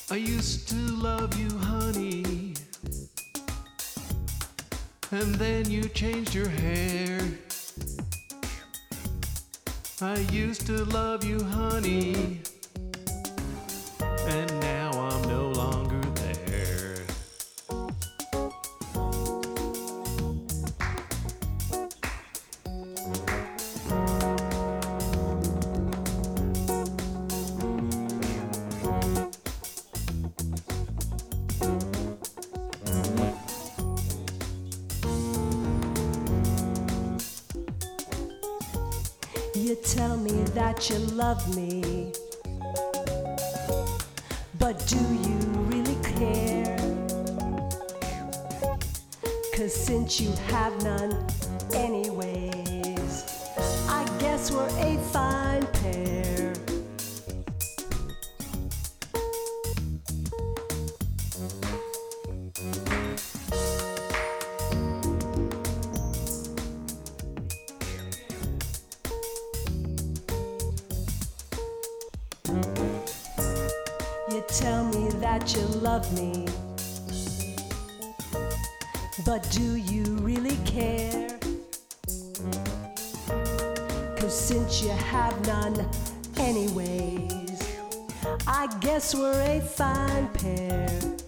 I used to love you, honey, and then you changed your hair. I used to love you, honey, and now I'm no longer there. You tell me that you love me, but do you really care? 'Cause since you have none anyways, I guess we're a fine pair. You tell me that you love me, but do you really care? 'Cause since you have none anyways, I guess we're a fine pair.